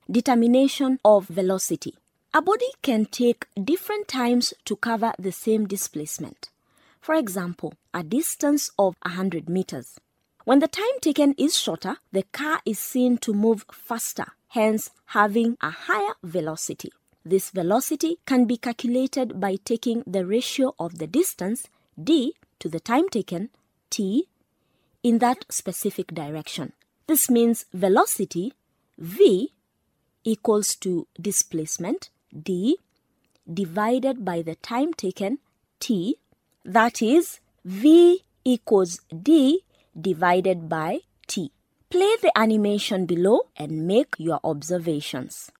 Determination of velocity. A body can take different times to cover the same displacement. For example, a distance of 100 meters. When the time taken is shorter, the car is seen to move faster, hence having a higher velocity. This velocity can be calculated by taking the ratio of the distance, d, to the time taken, t, in that specific direction. This means velocity, v, equals to displacement, d, divided by the time taken, t, that is, v equals d divided by t. Play the animation below and make your observations.